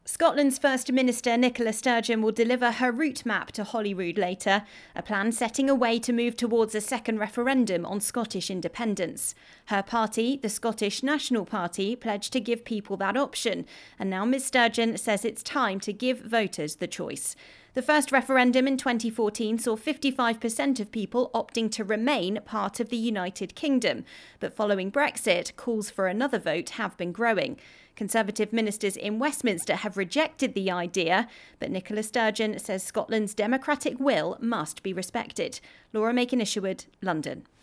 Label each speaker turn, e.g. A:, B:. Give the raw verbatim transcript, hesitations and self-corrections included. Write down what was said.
A: Scotland's First Minister Nicola Sturgeon will deliver her route map to Holyrood later, a plan setting a way to move towards a second referendum on Scottish independence. Her party, the Scottish National Party, pledged to give people that option, and now Miz Sturgeon says it's time to give voters the choice. The first referendum in twenty fourteen saw fifty-five percent of people opting to remain part of the United Kingdom, but following Brexit, calls for another vote have been growing. Conservative ministers in Westminster have rejected the idea, but Nicola Sturgeon says Scotland's democratic will must be respected. Laura Macon-Isherwood, London.